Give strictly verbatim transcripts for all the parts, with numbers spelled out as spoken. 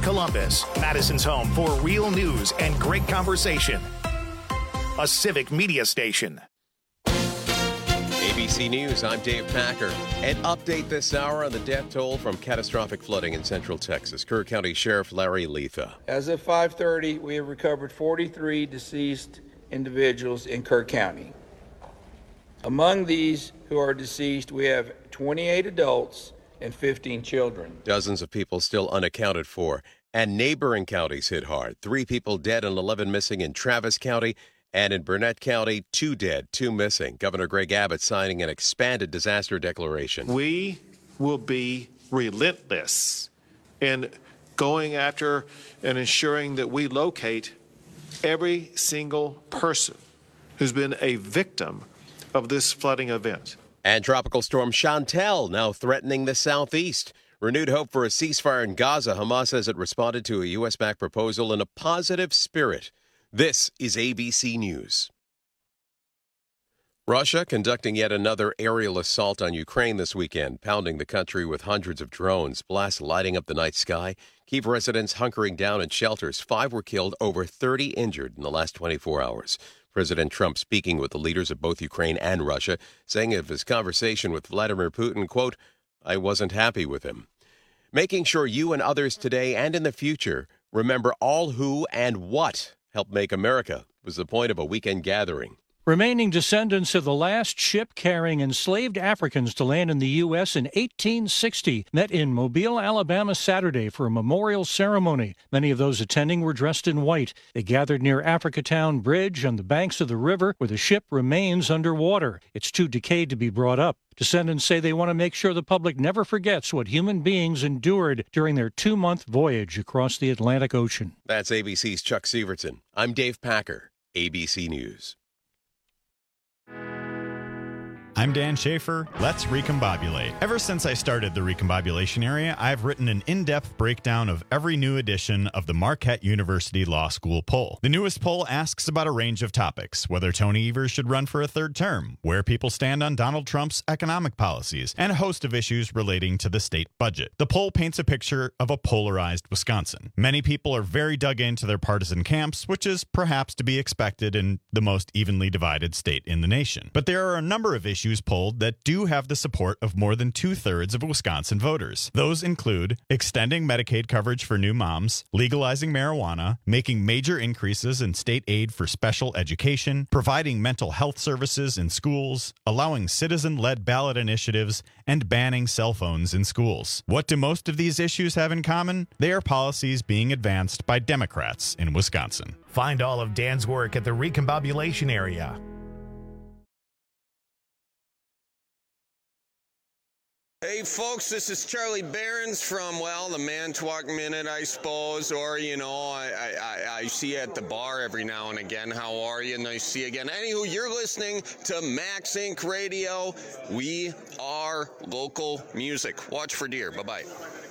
Columbus, Madison's home for real news and great conversation. A civic media station. A B C News, I'm Dave Packer. An update this hour on the death toll from catastrophic flooding in central Texas. Kerr County Sheriff Larry Letha. As of five thirty, we have recovered forty-three deceased individuals in Kerr County. Among these who are deceased, we have twenty-eight adults and fifteen children. Dozens of people still unaccounted for. And neighboring counties hit hard. Three people dead and eleven missing in Travis County. And in Burnett County, two dead, two missing. Governor Greg Abbott signing an expanded disaster declaration. We will be relentless in going after and ensuring that we locate every single person who's been a victim of this flooding event. And Tropical Storm Chantal now threatening the southeast. Renewed hope for a ceasefire in Gaza. Hamas says it responded to a U S-backed proposal in a positive spirit. This is A B C News. Russia conducting yet another aerial assault on Ukraine this weekend, pounding the country with hundreds of drones, blasts lighting up the night sky. Kyiv residents hunkering down in shelters. Five were killed, over thirty injured in the last twenty-four hours. President Trump speaking with the leaders of both Ukraine and Russia, saying of his conversation with Vladimir Putin, quote, I wasn't happy with him. Making sure you and others today and in the future remember all who and what helped make America was the point of a weekend gathering. Remaining descendants of the last ship carrying enslaved Africans to land in the U S in eighteen sixty met in Mobile, Alabama Saturday for a memorial ceremony. Many of those attending were dressed in white. They gathered near Africatown Bridge on the banks of the river where the ship remains underwater. It's too decayed to be brought up. Descendants say they want to make sure the public never forgets what human beings endured during their two-month voyage across the Atlantic Ocean. That's A B C's Chuck Severson. I'm Dave Packer, A B C News. I'm Dan Schaefer. Let's recombobulate. Ever since I started the Recombobulation Area, I've written an in-depth breakdown of every new edition of the Marquette University Law School poll. The newest poll asks about a range of topics: whether Tony Evers should run for a third term, where people stand on Donald Trump's economic policies, and a host of issues relating to the state budget. The poll paints a picture of a polarized Wisconsin. Many people are very dug into their partisan camps, which is perhaps to be expected in the most evenly divided state in the nation. But there are a number of issues polled that do have the support of more than two-thirds of Wisconsin voters. Those include extending Medicaid coverage for new moms, legalizing marijuana, making major increases in state aid for special education, providing mental health services in schools, allowing citizen-led ballot initiatives, and banning cell phones in schools. What do most of these issues have in common? They are policies being advanced by Democrats in Wisconsin. Find all of Dan's work at the Recombobulation Area. Hey folks, this is Charlie Behrens from, well, the Manitowoc Minute, I suppose, or, you know, I, I, I see you at the bar every now and again. How are you? Nice to see you again. Anywho, you're listening to Max Inc Radio. We are local music. Watch for deer. Bye-bye.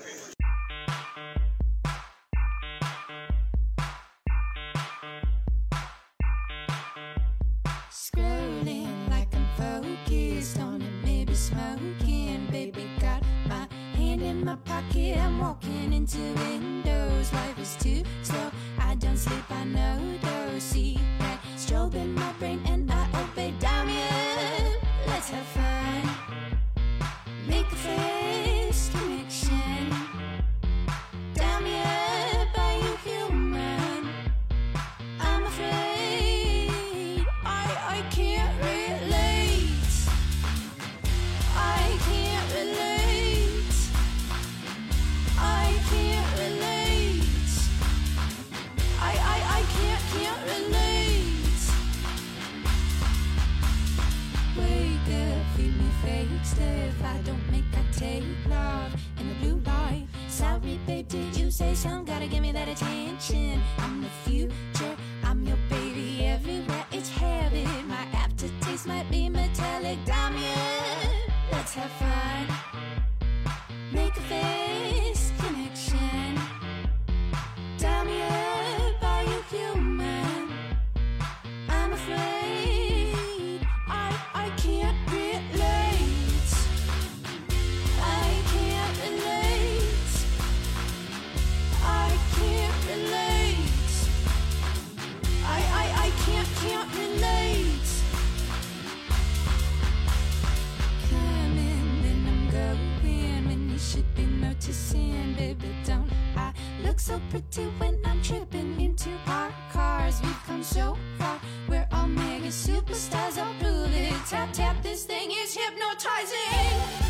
Scrolling like I'm focused on it, maybe smoking, baby got my hand in my pocket, I'm walking into windows, life is too slow, I don't sleep, I know those, see that strobe in my brain and I obey, damn you, let's have fun, make a face connection, damn you, by you human, I'm afraid, I, I can't relate, I can't relate, I can't relate, I, I, I can't, can't relate, wake up, feed me fake stuff, I don't make, I take love, in the blue light, sorry babe, did you say something, gotta give me that attention, I'm the future, I'm your baby everywhere, it's habit, my aftertaste might be metallic, damn you, let's have fun, make a face connection, damn you, by you human, I'm afraid, I, I can't relate, I can't relate, I look so pretty when I'm tripping into our cars. We've come so far, we're all mega superstars. I'll prove it. Tap, tap, this thing is hypnotizing.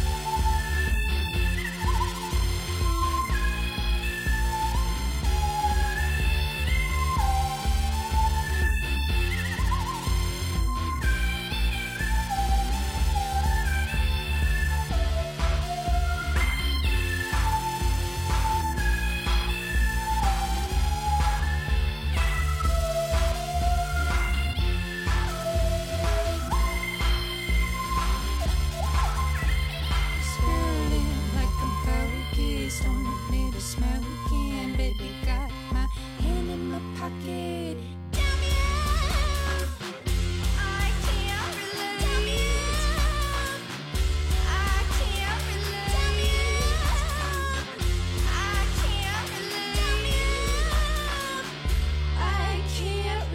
Smoking, baby, got my hand in my pocket. Tell me how I can't relate. Tell me how I can't relate. Tell me how I can't relate. Tell me how I can't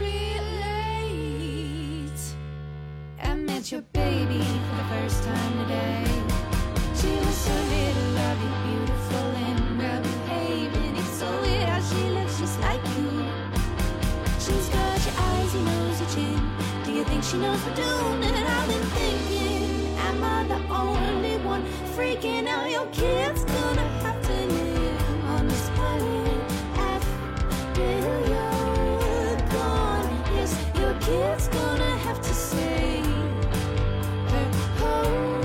relate. I met your baby for the first time today. She was so little, lovely, beautiful, and well behaving. It's so weird how she looks just like you. She's got your eyes, your nose, your chin. Do you think she knows we're doing it? I've been thinking, am I the only one freaking out? Your kid's gonna have to live on this planet after you're gone. Yes, your kid's gonna have to say her home.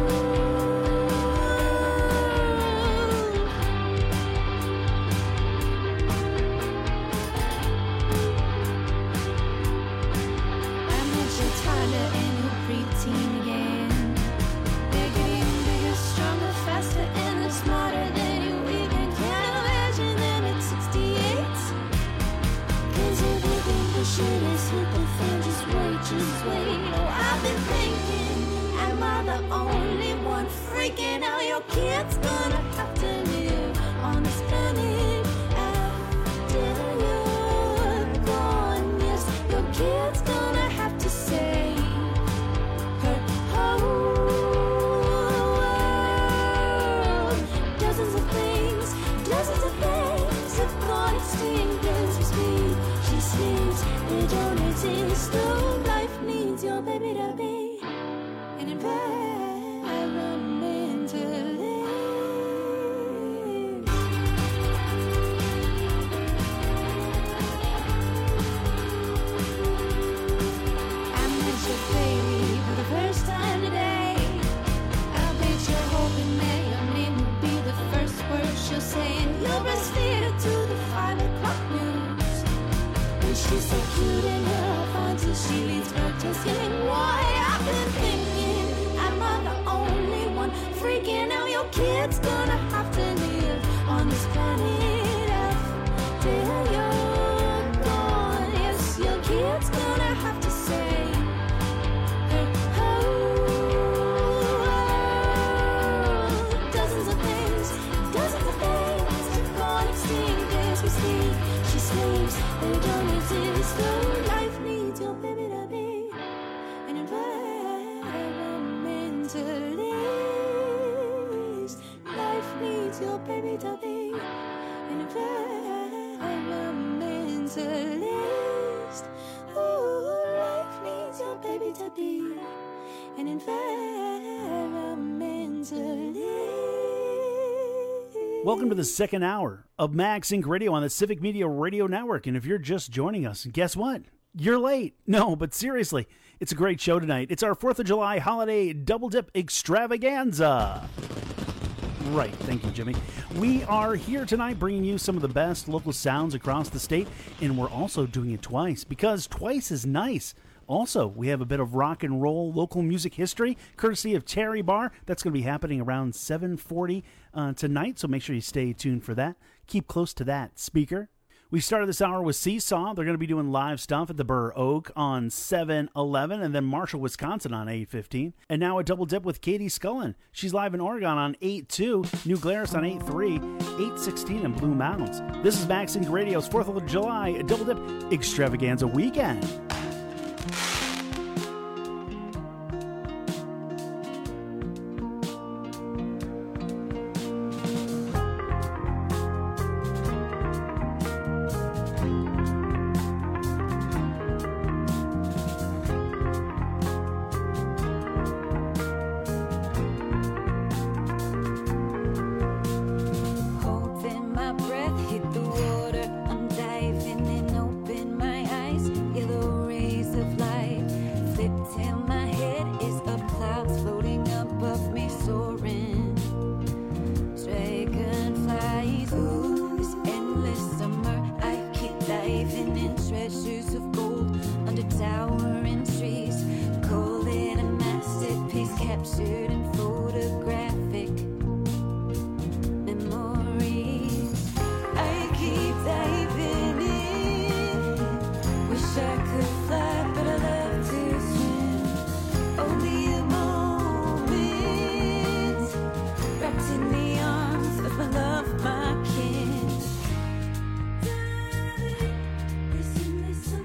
Preteen again. They're getting bigger, stronger, faster, and they're smarter than you even can imagine them at sixty-eight. Cause if you think the shit is hit the fan, just wait, just wait. Oh, I've been thinking, am I the only one freaking out? Your kid's gonna have to live on this planet after you're gone. Yes, your kid's gonna have to say dozens of things, dozens of things have gone extinct as we speak. She sleeps, they don't exist. Oh, life needs your baby to be an environment to live. I met your baby for the first time today. I bet you're hoping that your name will be the first word she'll say, and you'll breastfeed her to the five o'clock news. And she's so cute in her fun till she leaves protesting. Why? I've been thinking, am I the only one freaking out? Your kid's gonna have to live on this planet after you're gone. Yes, your kid's gonna have to say her home. Dozens of things, dozens of things have gone extinct as we speak. She sleeps, they don't exist. Oh, life needs your baby to be an environmentalist. Life needs your baby to be an environmentalist. Ooh, life needs your baby to be an environmentalist. Welcome to the second hour of Max Inc Radio on the Civic Media Radio Network. And if you're just joining us, guess what? You're late. No, but seriously, it's a great show tonight. It's our fourth of July holiday double dip extravaganza. Right, thank you, Jimmy. We are here tonight bringing you some of the best local sounds across the state, and we're also doing it twice, because twice is nice. Also, we have a bit of rock and roll local music history, courtesy of Terry Bar. That's going to be happening around seven forty uh, tonight, so make sure you stay tuned for that. Keep close to that speaker. We started this hour with Seesaw. They're going to be doing live stuff at the Burr Oak on seven eleven, and then Marshall, Wisconsin on eight fifteen. And now a double dip with Katie Scullin. She's live in Oregon on eight two, New Glarus on eight three, eight sixteen, and Blue Mountains. This is Max Inc Radio's fourth of July double dip extravaganza weekend. bathing in treasures of gold under towering trees. Call it a masterpiece captured in photographic memories. I keep diving in. Wish I could fly, but I love to swim. Only a moment wrapped in the arms of my love, my kin. Listen, listen.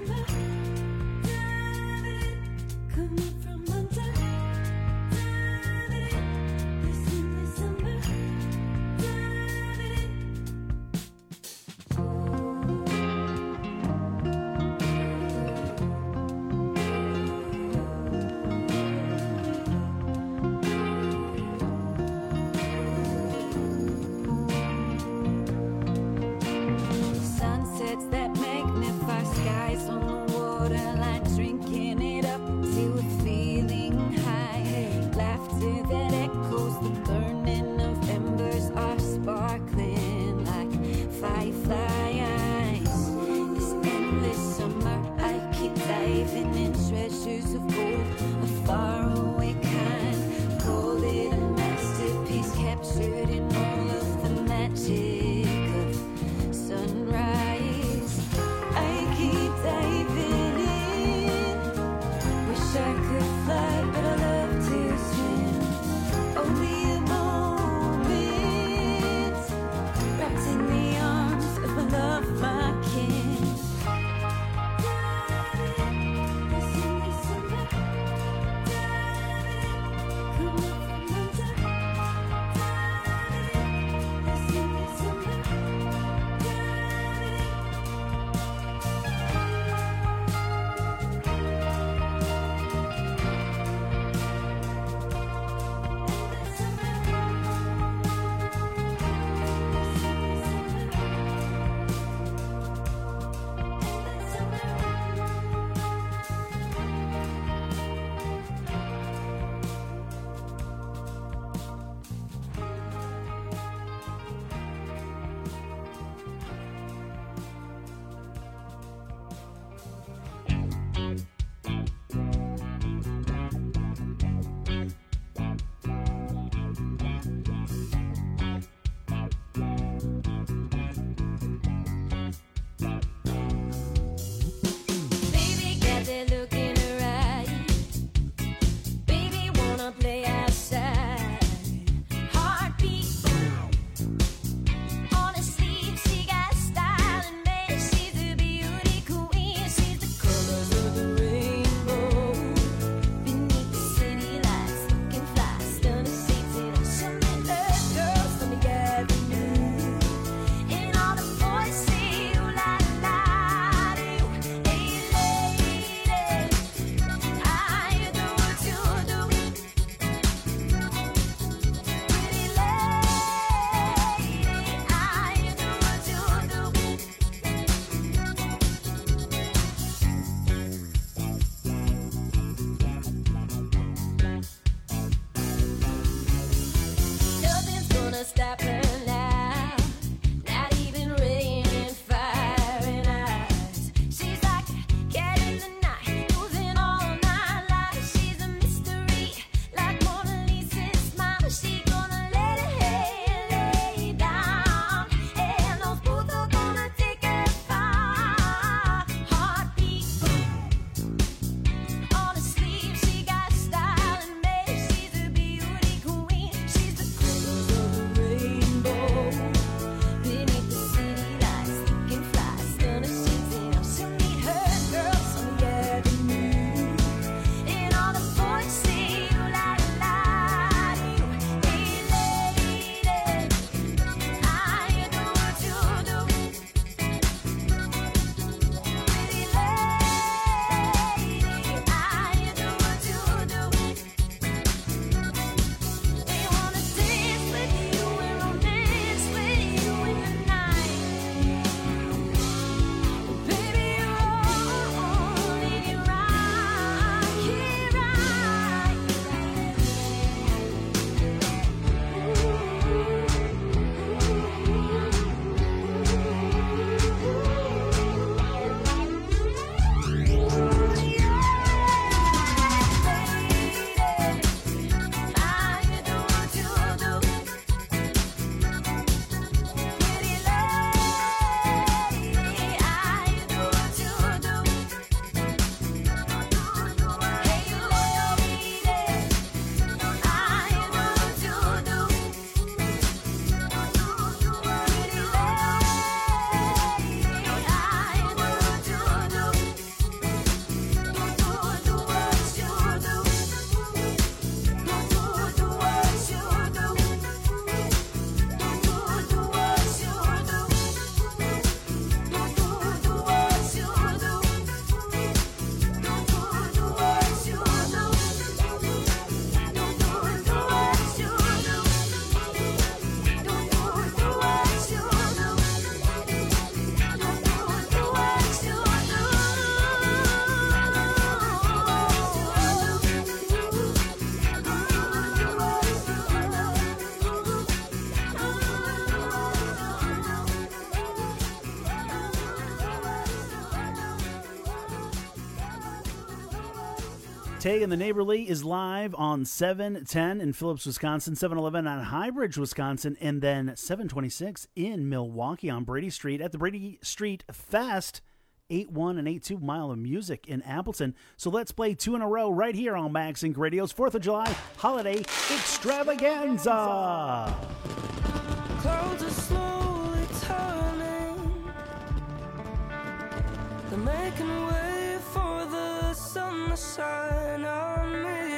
Tay and the Neighborly is live on seven ten in Phillips, Wisconsin, seven eleven on Highbridge, Wisconsin, and then seven twenty-six in Milwaukee on Brady Street at the Brady Street Fest, eight one and eight two Mile of Music in Appleton. So let's play two in a row right here on Max Inc Radio's fourth of July Holiday Extravaganza. Clouds are slowly turning, they're making way for the sun to shine on me.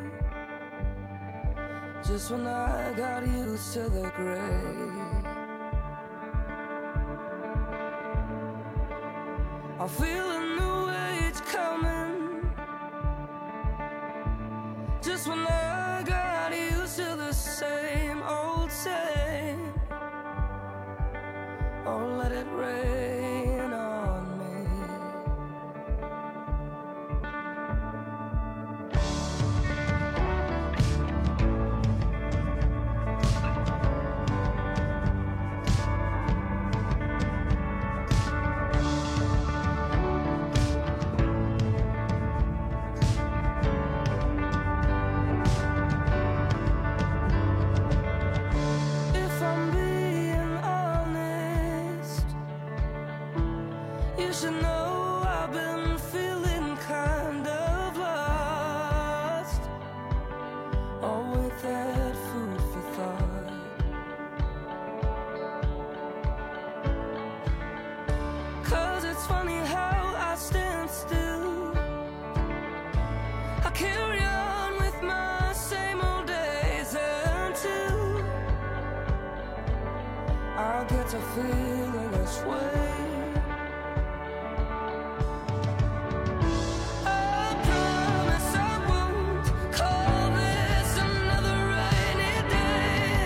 Just when I got used to the gray, I feel a new age coming. Just when I got used to the same old same. Oh, let it rain on me. If I'm being honest, you should know I've been feeling kind of lost. Oh, with that food for thought. Cause it's funny how I stand still, I carry on with my same old days until I'll get to feeling this way. I promise I won't call this another rainy day.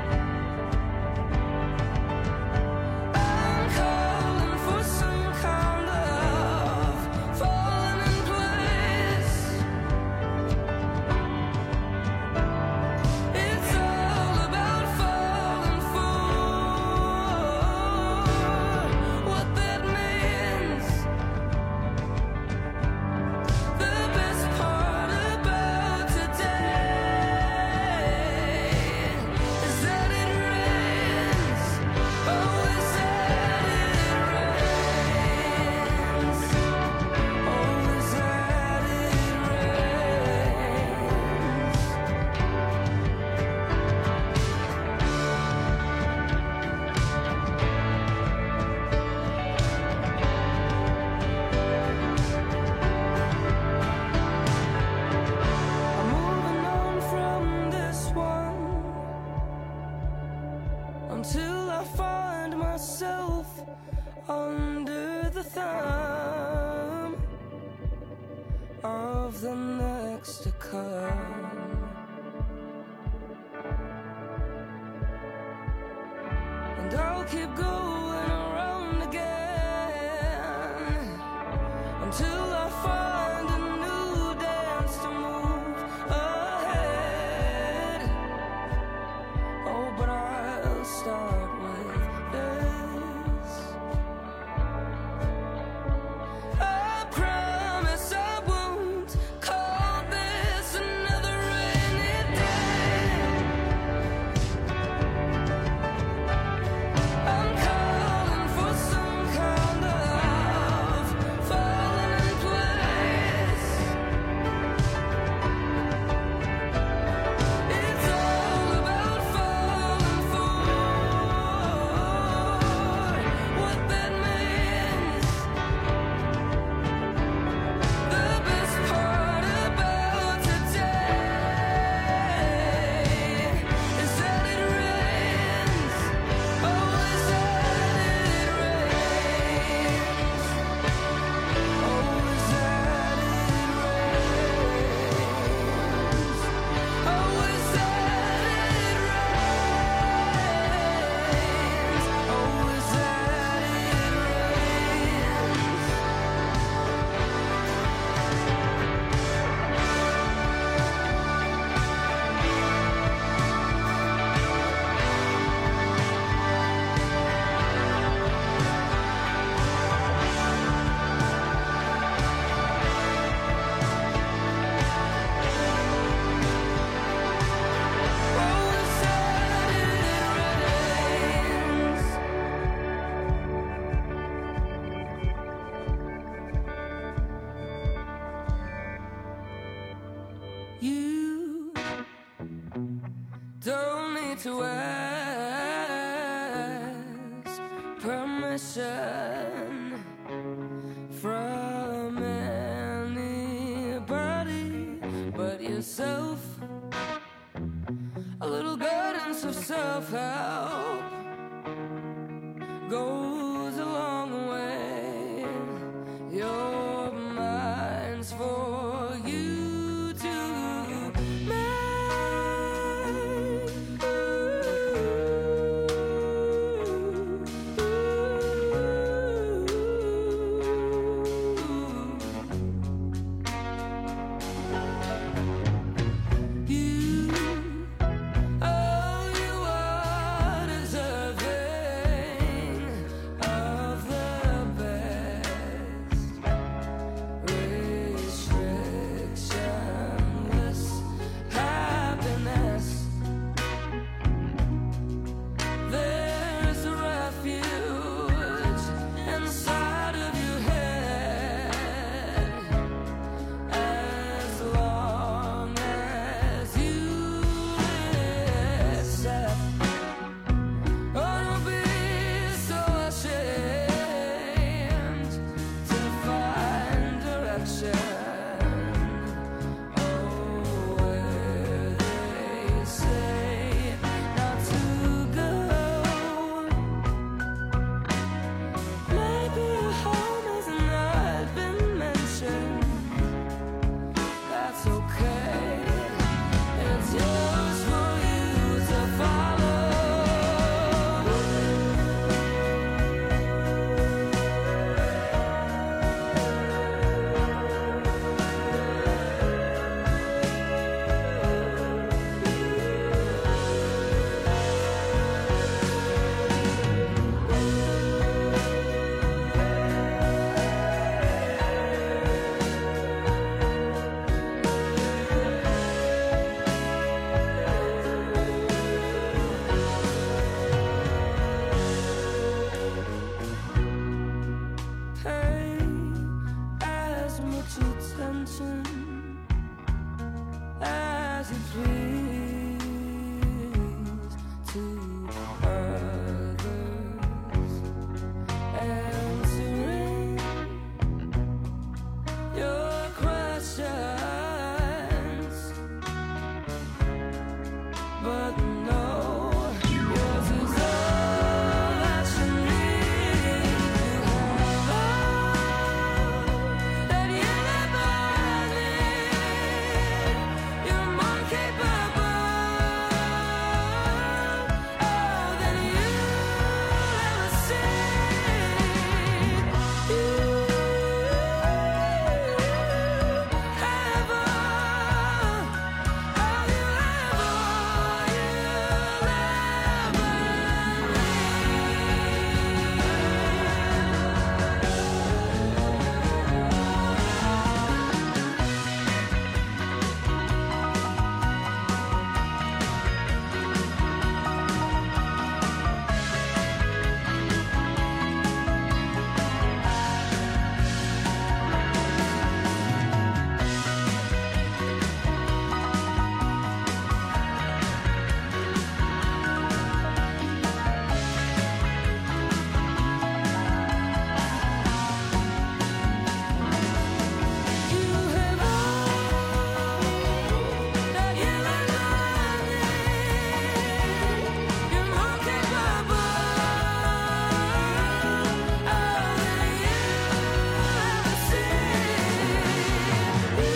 I'm calling for some kind of falling in place. It's all about falling for Don't need to ask permission from anybody but yourself. A little guidance of self-help goes a long way. Your mind's for you to make. You, oh, you are deserving of the best. Restrictionless happiness. There's a refuge inside of your head. As long as you accept. Oh, don't be so ashamed to find direction. Oh, where they say not to go. Maybe your home has not been mentioned. That's okay. It's yours for you to follow. Pay as much attention as you please to others, answering your questions, but no, yours is all that you need. You have all that you ever need. You're more capable, oh, than you ever seen. You have all, all you ever, you'll ever You have all that you ever need. You're more capable, oh, than you ever seen. You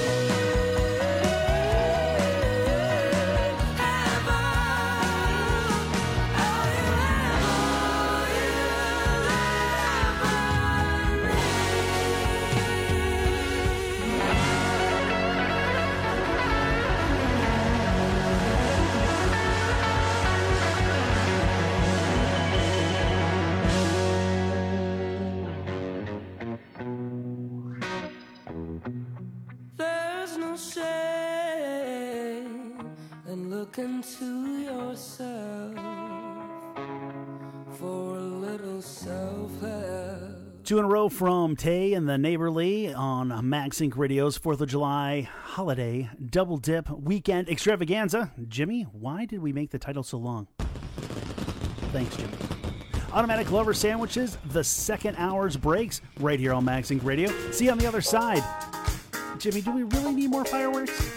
have all, all you ever, you'll ever There's no shame in looking to yourself for a little self-help. Two in a row from Tay and the Neighborly on MaxInc Radio's fourth of July holiday double dip weekend extravaganza. Jimmy, why did we make the title so long? Thanks, Jimmy. Automatic Lover Sandwiches, the second hour's breaks, right here on MaxInc Radio. See you on the other side. Jimmy, do we really need more fireworks?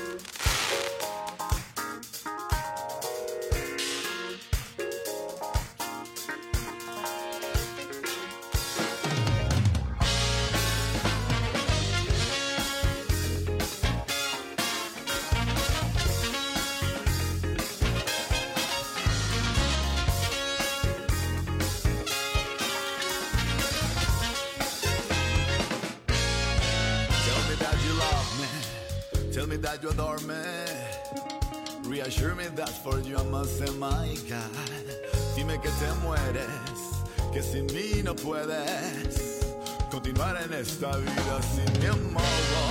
You adore me. Reassure me that for you I must say my God. Dime que te mueres, que sin mí no puedes continuar en esta vida sin mi amor.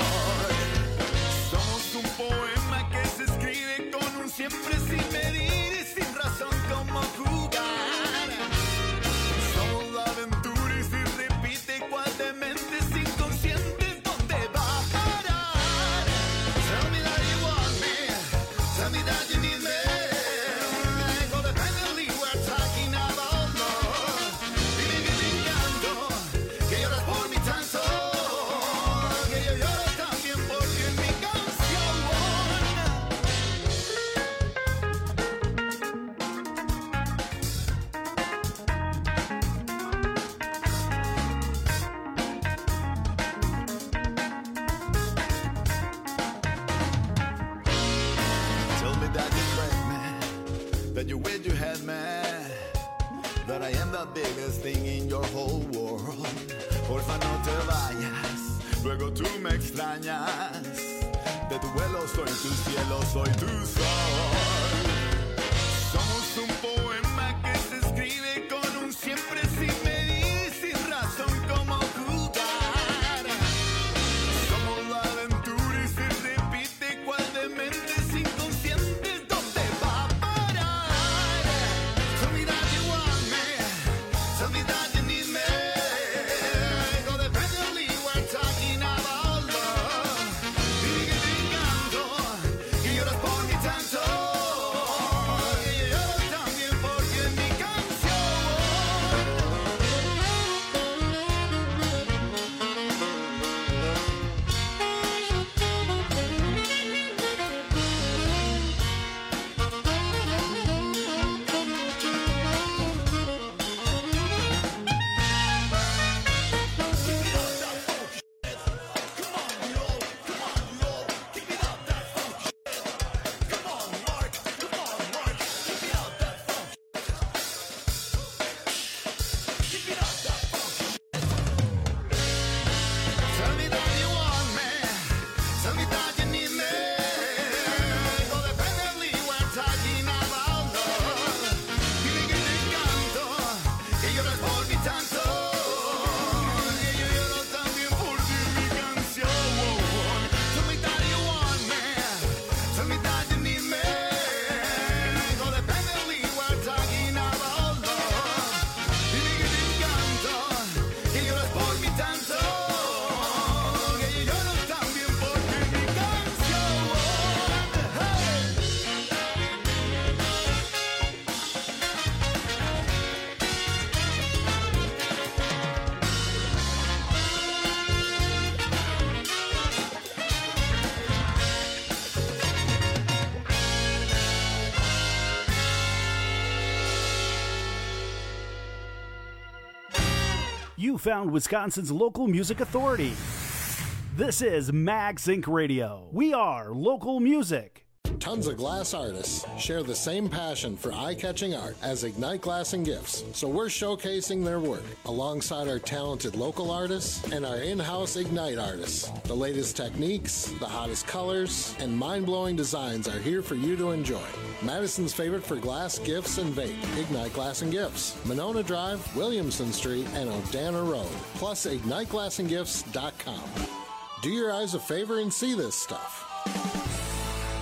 Somos un poema que se escribe con un siempre sin medir y sin razón como jugar. Somos la aventura y se repite cual de mentes inconscientes donde va a parar. Tell me that you want me, tell me that you need me. Codependently we're talking about love. Dime que te encanto, que lloras por mi tanto, que yo lloro también porque en mi canción. Tell me that you break me, that you wish you had me, that I am the biggest thing in your whole world. Porfa no te vayas, luego tú me extrañas. De tu vuelo soy tu cielo, soy tu sol. Somos un poema que se escribe con un siempre sin medir, sin razón como jugar. Somos la aventura y se repite cual de mentes inconscientes donde va a parar. Tell me that you want me, tell me that you need me. Codependently we're talking about love. Dime que te encanto, que lloras por mi tanto, que yo lloro también porque en mi canción. Tell me that you want me, tell me that you need me. Codependently we're talking about love. Dime que te encanto, que lloras por mi tanto, que yo lloro también por ti en mi canción. Tell me that you want me, tell me that you need me. Codependently we're talking about love. Dime que te encanto, que lloras por mi tanto, que yo lloro también porque en mi canción. Hey. You found Wisconsin's local music authority. This is MaxInc Radio. We are local music. Tons of glass artists share the same passion for eye-catching art as Ignite Glass and Gifts, so we're showcasing their work alongside our talented local artists and our in-house Ignite artists. The latest techniques, the hottest colors, and mind-blowing designs are here for you to enjoy. Madison's favorite for glass, gifts, and vape, Ignite Glass and Gifts. Monona Drive, Williamson Street, and O'Dana Road, plus ignite glass and gifts dot com. Do your eyes a favor and see this stuff.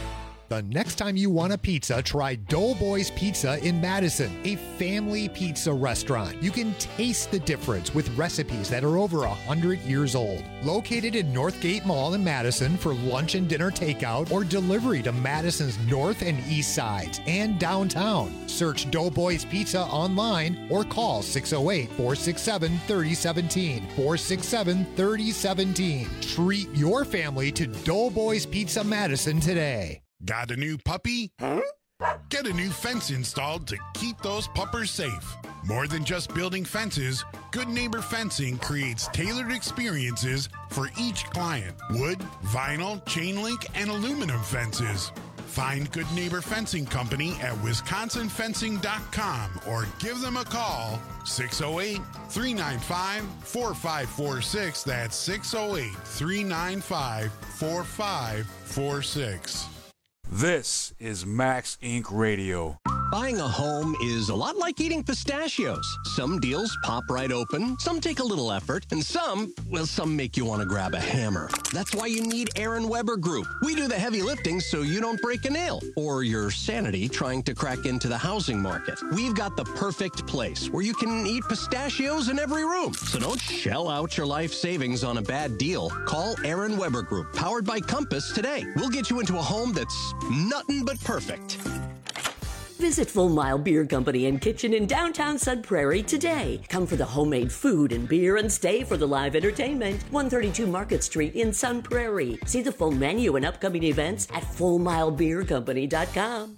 The next time you want a pizza, try Doughboys Pizza in Madison, a family pizza restaurant. You can taste the difference with recipes that are over one hundred years old. Located in Northgate Mall in Madison for lunch and dinner takeout or delivery to Madison's north and east sides and downtown. Search Doughboys Pizza online or call six oh eight, four six seven, three oh one seven, four six seven, three oh one seven. Treat your family to Doughboys Pizza Madison today. Got a new puppy? Huh? Get a new fence installed to keep those puppers safe. More than just building fences, Good Neighbor Fencing creates tailored experiences for each client. Wood, vinyl, chain link, and aluminum fences. Find Good Neighbor Fencing Company at wisconsin fencing dot com or give them a call, six oh eight, three nine five, four five four six. That's six oh eight, three nine five, four five four six. This is Max Incorporated. Radio. Buying a home is a lot like eating pistachios. Some deals pop right open, some take a little effort, and some, well, some make you want to grab a hammer. That's why you need Aaron Weber Group. We do the heavy lifting so you don't break a nail or your sanity trying to crack into the housing market. We've got the perfect place where you can eat pistachios in every room. So don't shell out your life savings on a bad deal. Call Aaron Weber Group, powered by Compass, today. We'll get you into a home that's nothing but perfect. Visit Full Mile Beer Company and Kitchen in downtown Sun Prairie today. Come for the homemade food and beer and stay for the live entertainment. one thirty-two Market Street in Sun Prairie. See the full menu and upcoming events at full mile beer company dot com.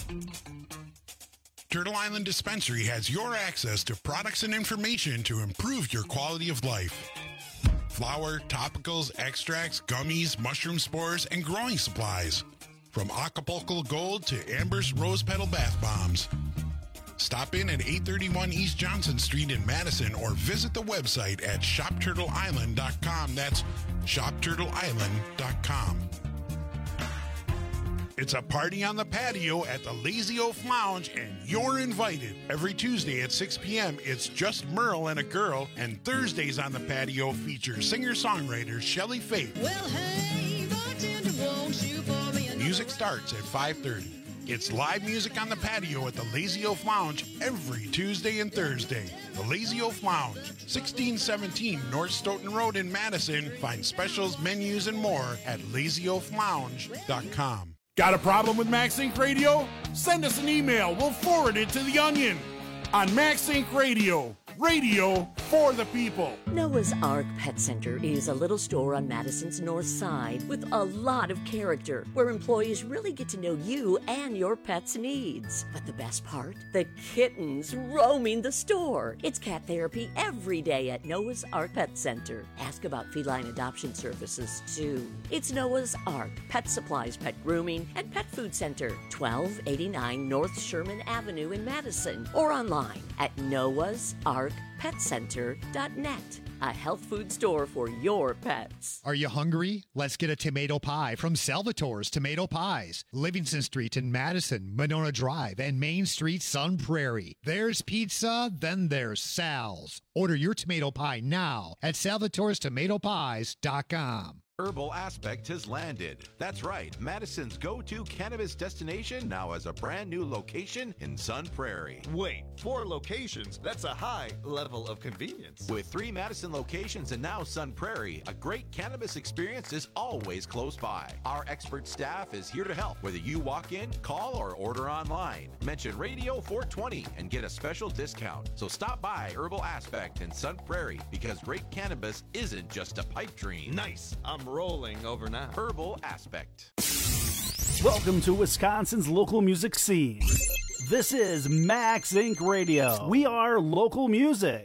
Turtle Island Dispensary has your access to products and information to improve your quality of life. Flour, topicals, extracts, gummies, mushroom spores, and growing supplies. From Acapulco Gold to Amber's Rose Petal Bath Bombs. Stop in at eight thirty-one East Johnson Street in Madison or visit the website at shop turtle island dot com. That's shop turtle island dot com. It's a party on the patio at the Lazy Oaf Lounge, and you're invited. Every Tuesday at six p.m., it's just Merle and a girl, and Thursdays on the patio feature singer-songwriter Shelley Faith. Well, hey, bartender, won't you pour me another? Music starts at five thirty. It's live music on the patio at the Lazy Oaf Lounge every Tuesday and Thursday. The Lazy Oaf Lounge, sixteen seventeen North Stoughton Road in Madison. Find specials, menus, and more at lazy oaf lounge dot com. Got a problem with Max Inc Radio? Send us an email. We'll forward it to The Onion on Max Inc Radio. Radio for the people. Noah's Ark Pet Center is a little store on Madison's north side with a lot of character, where employees really get to know you and your pet's needs. But the best part? The kittens roaming the store. It's cat therapy every day at Noah's Ark Pet Center. Ask about feline adoption services, too. It's Noah's Ark Pet Supplies, Pet Grooming, and Pet Food Center, twelve eighty-nine North Sherman Avenue in Madison, or online at noahs ark pet center dot net. A health food store for your pets. Are you hungry? Let's get a tomato pie from Salvatore's Tomato Pies. Livingston Street in Madison, Monona Drive, and Main Street, Sun Prairie. There's pizza, then there's Sal's. Order your tomato pie now at salvatores tomato pies dot com. Herbal Aspect has landed. That's right, Madison's go-to cannabis destination now has a brand new location in Sun Prairie. Wait, four locations? That's a high level of convenience. With three Madison locations and now Sun Prairie, a great cannabis experience is always close by. Our expert staff is here to help, whether you walk in, call, or order online. Mention Radio four twenty and get a special discount. So stop by Herbal Aspect in Sun Prairie, because great cannabis isn't just a pipe dream. Nice. I'm rolling over now. Herbal Aspect. Welcome to Wisconsin's local music scene. This is Max Incorporated. Radio. We are local music.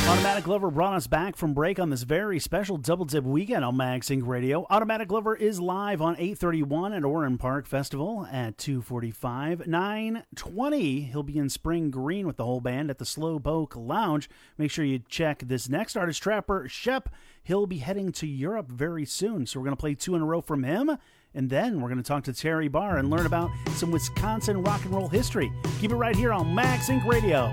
Automatic Lover brought us back from break on this very special Double Dip weekend on MagSync Radio. Automatic Lover is live on eight thirty-one at Oran Park Festival at two forty-five. nine twenty, he'll be in Spring Green with the whole band at the Slowpoke Lounge. Make sure you check this next artist, Trapper Shep. He'll be heading to Europe very soon, so we're going to play two in a row from him. And then we're going to talk to Terry Barr and learn about some Wisconsin rock and roll history. Keep it right here on MagSync Radio.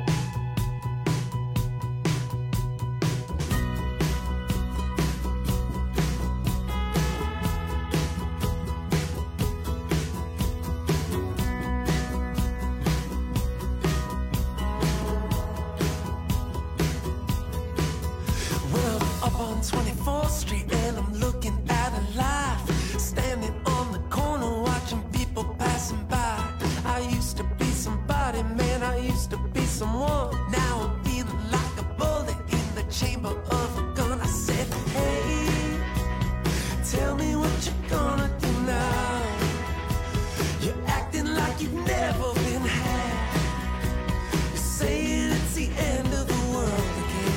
twenty-fourth Street and I'm looking at a life, standing on the corner watching people passing by. I used to be somebody, man, I used to be someone. Now I'm feeling like a bullet in the chamber of a gun. I said, hey, tell me what you're gonna do now. You're acting like you've never been had. You're saying it's the end of the world again.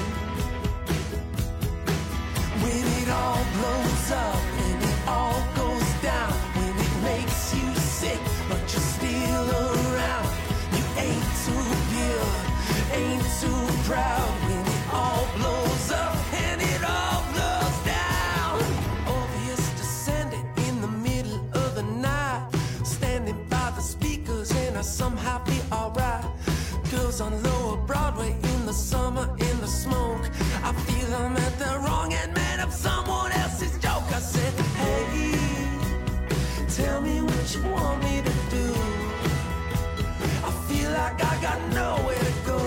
When it all blows up and it all goes down, when it makes you sick but you're still around, you ain't too pure, ain't too proud. When it all blows up and it all blows down, Orpheus descended in the middle of the night, standing by the speakers and I somehow feel alright. Girls on Lower Broadway in the summer in the smoke, I feel I'm at the wrong end, man, of someone else's joke. I said, hey, tell me what you want me to do. I feel like I got nowhere to go.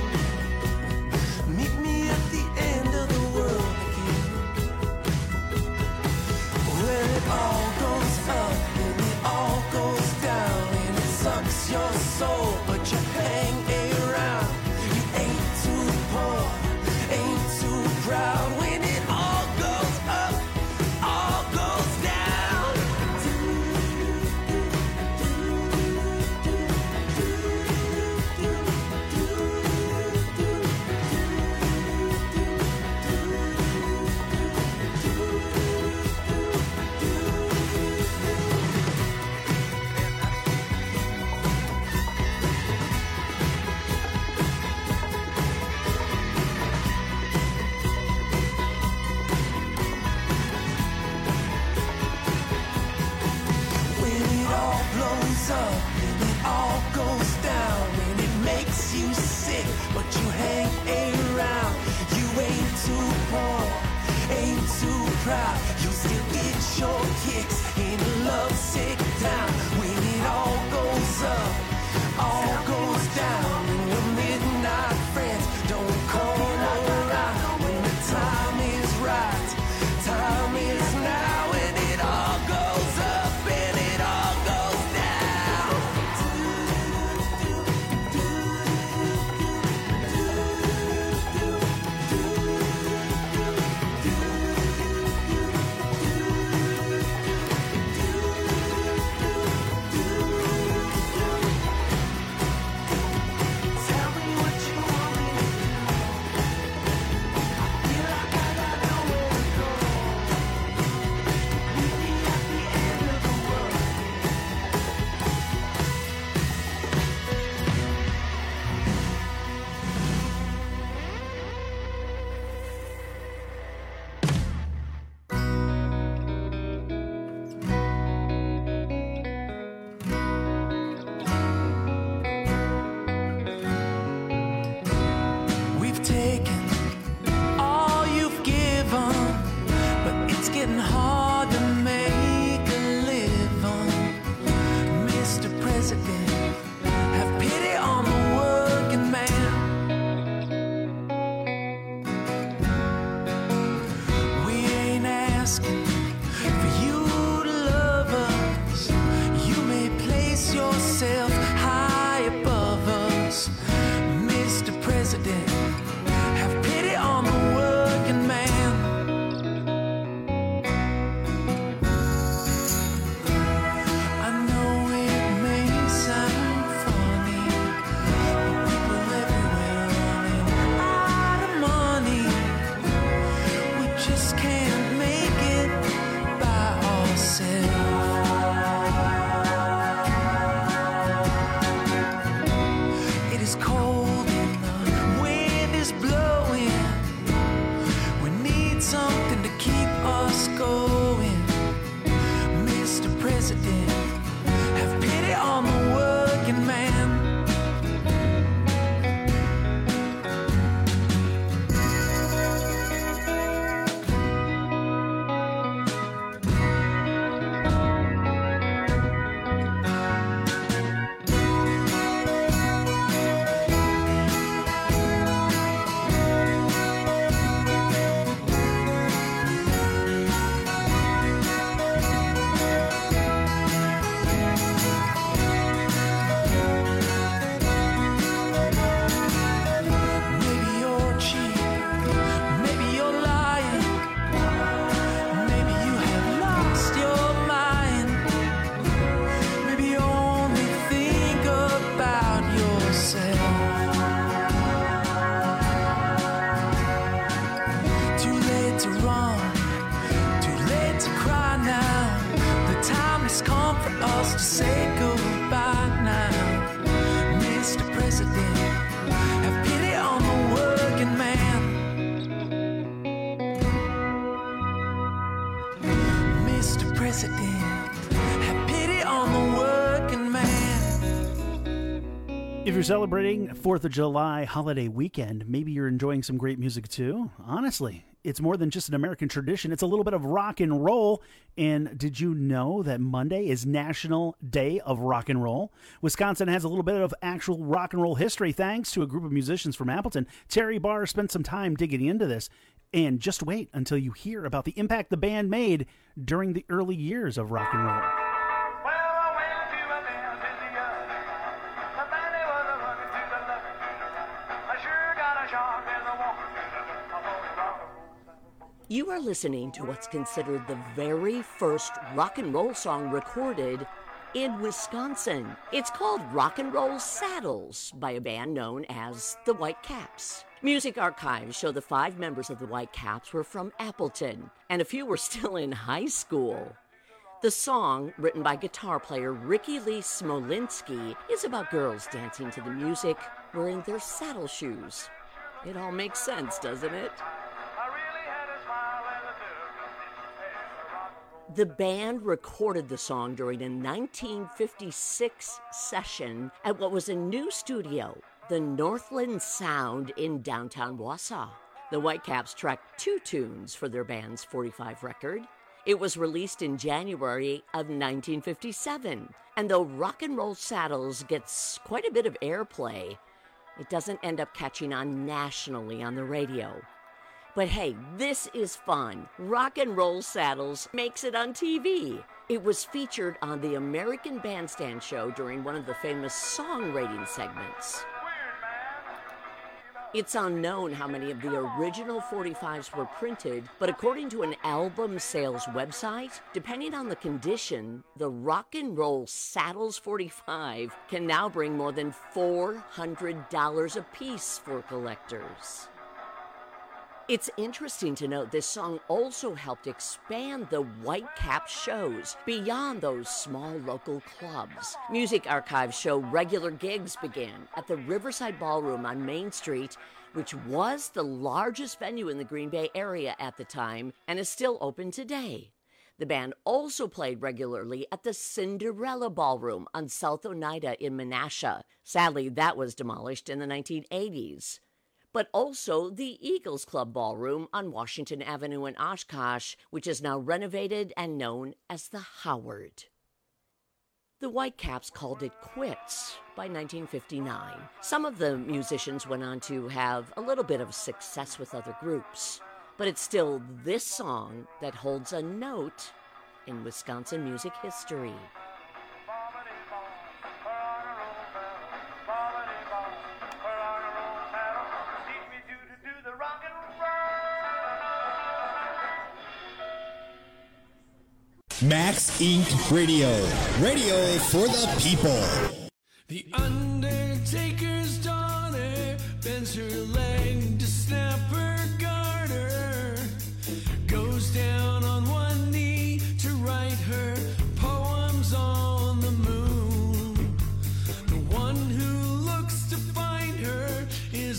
Meet me at the end of the world again. When it all goes up and it all goes down and it sucks your soul, but you hang around. You ain't too poor, ain't too proud. When it all goes up, all goes down. When it all blows up and it all goes down, and it makes you sick, but you hang around. You ain't too poor, ain't too proud. You still get your kicks in a lovesick town. When it all goes up, all goes down, and your midnight friends don't come around. When the time is right, time is now, and it all goes up and it all goes down. cold and the wind is blowing. We need something to keep us going. Mister President, have pity on the working man. If you're celebrating fourth of July holiday weekend, maybe you're enjoying some great music too. Honestly, it's more than just an American tradition. It's a little bit of rock and roll. And did you know that Monday is National Day of Rock and Roll? Wisconsin has a little bit of actual rock and roll history thanks to a group of musicians from Appleton. Terry Barr spent some time digging into this. And just wait until you hear about the impact the band made during the early years of rock and roll. You are listening to what's considered the very first rock and roll song recorded in Wisconsin. It's called Rock and Roll Saddles by a band known as the Whitecaps. Music archives show the five members of the Whitecaps were from Appleton, and a few were still in high school. The song, written by guitar player Ricky Lee Smolinski, is about girls dancing to the music wearing their saddle shoes. It all makes sense, doesn't it? The band recorded the song during a nineteen fifty-six session at what was a new studio, the Northland Sound in downtown Wausau. The Whitecaps tracked two tunes for their band's forty-five record. It was released in January of nineteen fifty-seven, and though Rock and Roll Saddles gets quite a bit of airplay, it doesn't end up catching on nationally on the radio. But hey, this is fun. Rock and Roll Saddles makes it on T V. It was featured on the American Bandstand show during one of the famous song rating segments. It's unknown how many of the original forty-fives were printed, but according to an album sales website, depending on the condition, the Rock and Roll Saddles forty-five can now bring more than four hundred dollars a piece for collectors. It's interesting to note this song also helped expand the Whitecap shows beyond those small local clubs. Music archives show regular gigs began at the Riverside Ballroom on Main Street, which was the largest venue in the Green Bay area at the time and is still open today. The band also played regularly at the Cinderella Ballroom on South Oneida in Menasha. Sadly, that was demolished in the nineteen eighties. But also the Eagles Club Ballroom on Washington Avenue in Oshkosh, which is now renovated and known as the Howard. The Whitecaps called it quits by nineteen fifty-nine. Some of the musicians went on to have a little bit of success with other groups, but it's still this song that holds a note in Wisconsin music history. Max Incorporated. Radio. Radio for the people. The Undertaker's daughter bends her leg to snap her garter. Goes down on one knee to write her poems on the moon. The one who looks to find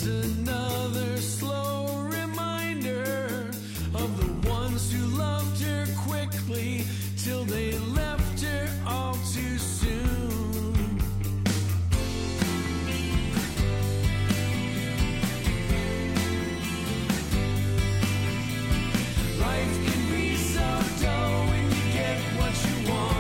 is another slow reminder of the ones who loved her quickly till they left her all too soon. Life can be so dull when you get what you want.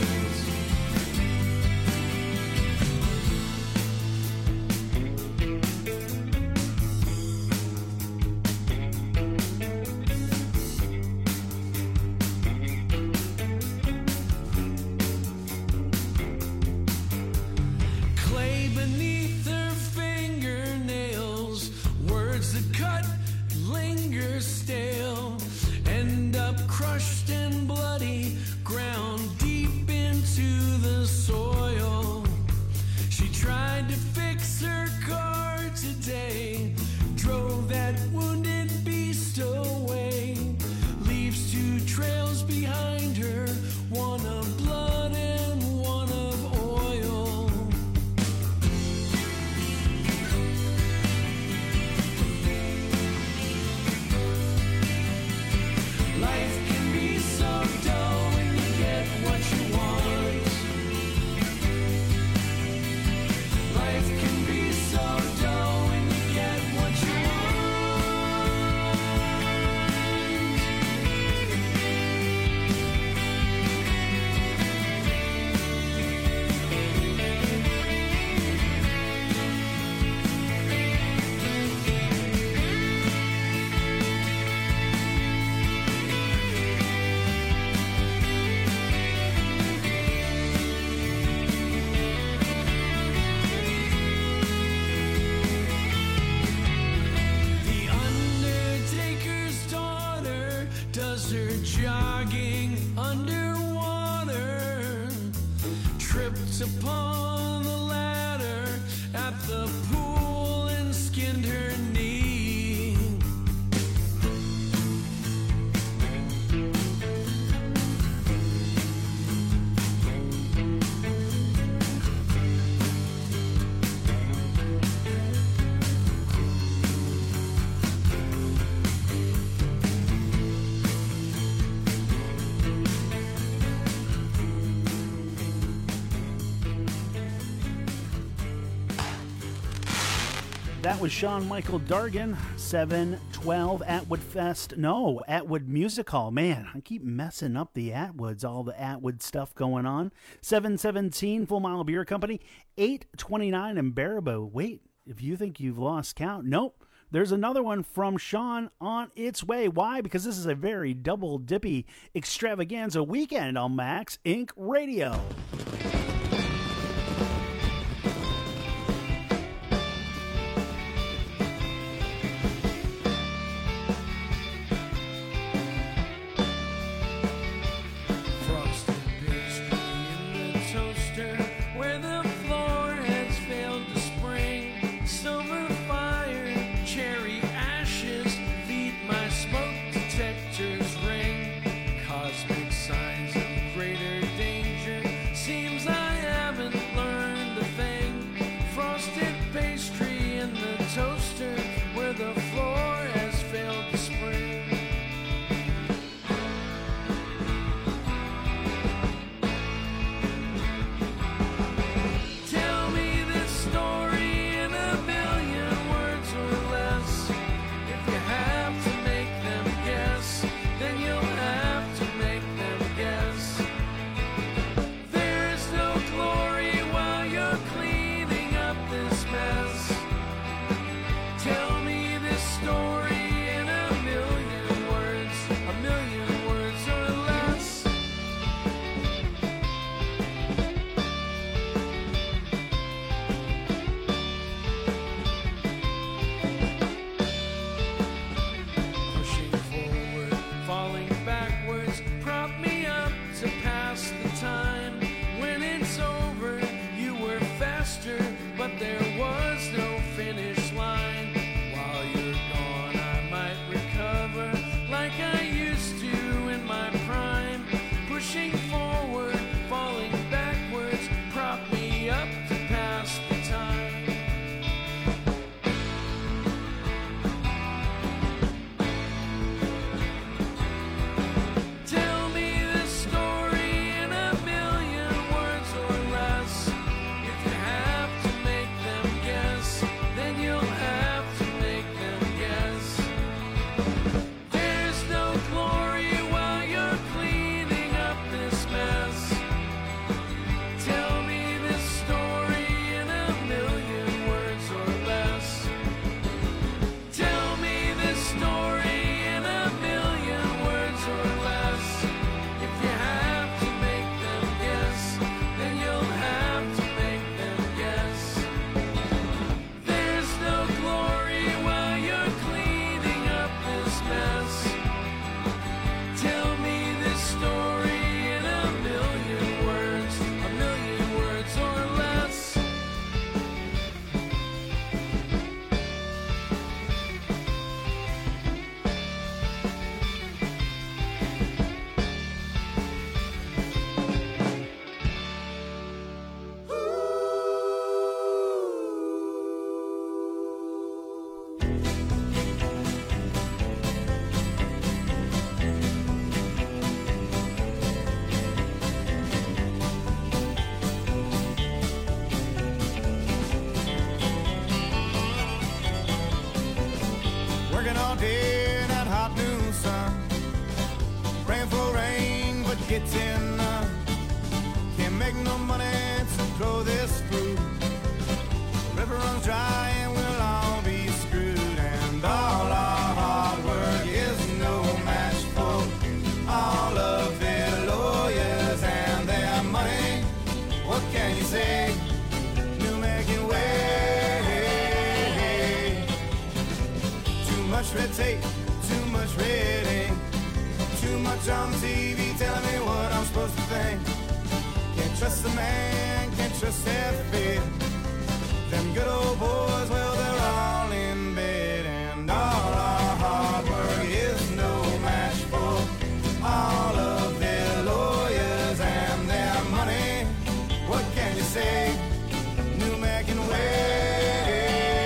Clay beneath her fingernails, words that cut linger stale, end up crushed and bloody, ground deep into the soil. She tried to fix her car today, drove that wounded beast away, leaves two trails behind her, one of blood and one of oil. Life can be so dull when you get what you want. Life can be so dull when you get what you The undertaker's daughter does her jogging underwater, tripped upon the ladder at the pool and skinned her knee. That was Sean Michael Dargan, seven twelve Atwood Fest. No, Atwood Music Hall. Man, I keep messing up the Atwoods, all the Atwood stuff going on. seven seventeen Full Mile Beer Company, eight twenty-nine in Baraboo. Wait, if you think you've lost count, nope. There's another one from Sean on its way. Why? Because this is a very double dippy extravaganza weekend on Max Inc Radio. Frosted pastry in the toaster where the floor has failed to spring. Silver fire, cherry ashes feed my smoke detector's ring. Cosmic signs of greater danger seems I all day in that hot noon sun. Praying for rain, but getting none. Can't make no money to grow this food. The river runs dry and we'll all be screwed. And all our hard work is no match for all of their lawyers and their money. What can you say? New making way. Too much red tape, too much red ink. Too much on T V telling me what I'm supposed to think. Can't trust the man, can't trust their faith. Them good old boys, well, they're all in bed. And all our hard work is no match for all of their lawyers and their money. What can you say? New making way.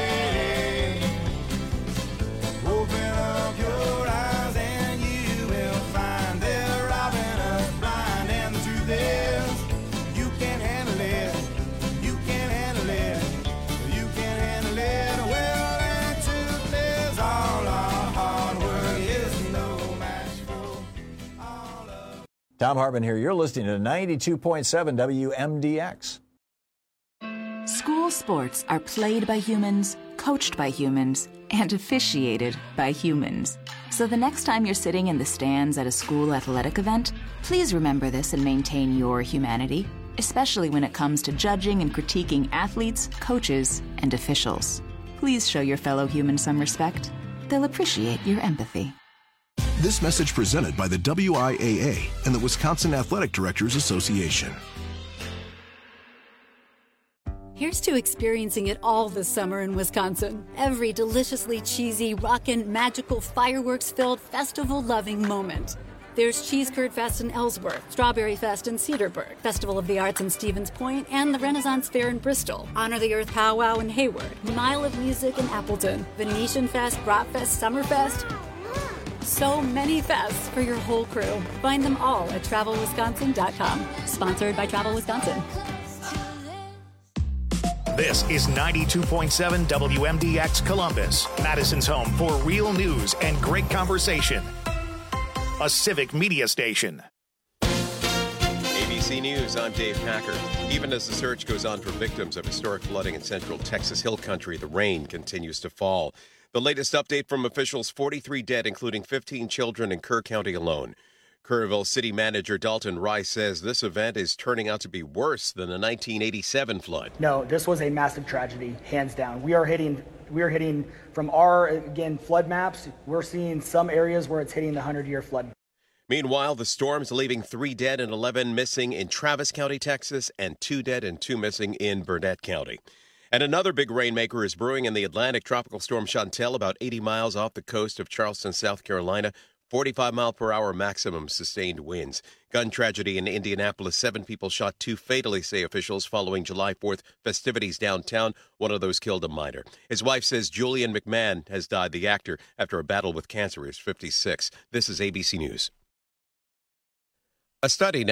Open up your eyes and you will find they're robbing us blind. And the truth is, you can't handle it. You can't handle it. You can't handle it. Well, and truth is, all our hard work is no match for all of. Tom Hartman here. You're listening to ninety-two point seven W M D X. School sports are played by humans, coached by humans, and officiated by humans. So the next time you're sitting in the stands at a school athletic event, please remember this and maintain your humanity, especially when it comes to judging and critiquing athletes, coaches, and officials. Please show your fellow humans some respect. They'll appreciate your empathy. This message presented by the W I A A and the Wisconsin Athletic Directors Association. Here's to experiencing it all this summer in Wisconsin. Every deliciously cheesy, rockin', magical, fireworks-filled, festival-loving moment. There's Cheese Curd Fest in Ellsworth, Strawberry Fest in Cedarburg, Festival of the Arts in Stevens Point, and the Renaissance Fair in Bristol, Honor the Earth Powwow in Hayward, Mile of Music in Appleton, Venetian Fest, Bratfest, Summerfest. So many fests for your whole crew. Find them all at travel wisconsin dot com. Sponsored by Travel Wisconsin. This is ninety-two point seven W M D X Columbus, Madison's home for real news and great conversation. A civic media station. A B C News, I'm Dave Packer. Even as the search goes on for victims of historic flooding in central Texas Hill Country, the rain continues to fall. The latest update from officials, forty-three dead, including fifteen children in Kerr County alone. Kerrville City Manager Dalton Rice says this event is turning out to be worse than the nineteen eighty-seven flood. No, this was a massive tragedy, hands down. We are hitting, we are hitting from our, again, flood maps, we're seeing some areas where it's hitting the hundred-year flood. Meanwhile, the storm's leaving three dead and eleven missing in Travis County, Texas, and two dead and two missing in Burnett County. And another big rainmaker is brewing in the Atlantic. Tropical storm Chantel, about eighty miles off the coast of Charleston, South Carolina. forty-five mile per hour maximum sustained winds. Gun tragedy in Indianapolis. Seven people shot, two fatally, say officials, following July fourth festivities downtown. One of those killed a minor. His wife says Julian McMahon has died, the actor, after a battle with cancer. He's fifty-six. This is A B C News. A study now